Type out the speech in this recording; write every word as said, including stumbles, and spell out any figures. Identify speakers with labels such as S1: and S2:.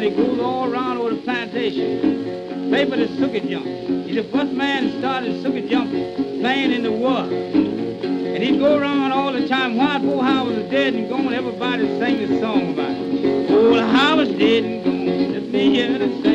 S1: night, he goes all around over the plantation. Play for the sugar jump. He's the first man that started sugar jump playing in the world. And he'd go around all the time while poor Howard was dead and gone. Everybody sang the song about it. Old Howard's dead and gone. Let me hear the song.